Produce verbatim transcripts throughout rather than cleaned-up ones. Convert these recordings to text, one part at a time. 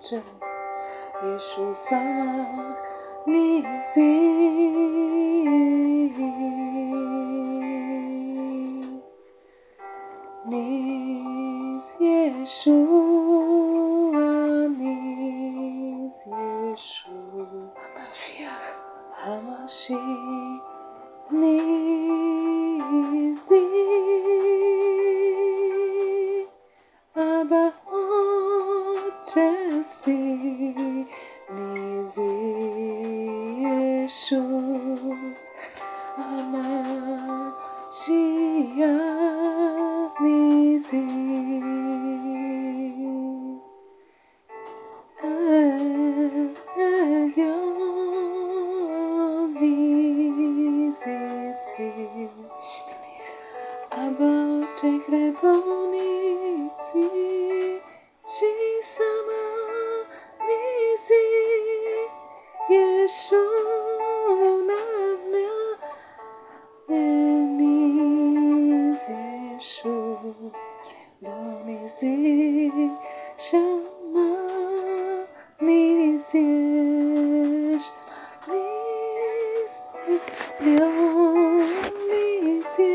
着耶稣撒玛尼西，你耶稣啊，你耶稣，哈玛西尼西，阿巴我这西尼西耶稣，阿玛西亚尼西。About the Creboniti, she sama nisi, Yeshu namya, Enis Yeshu, Donisi, Shama nisi, Nis, Dionisi.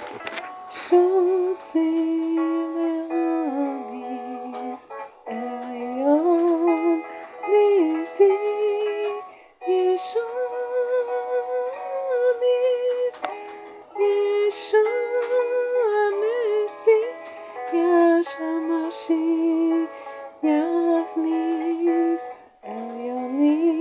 Simeonis, Elion, Nisi, Yeshuanis, Yeshua Messi, Yashamashi, Yahnis, Elionis.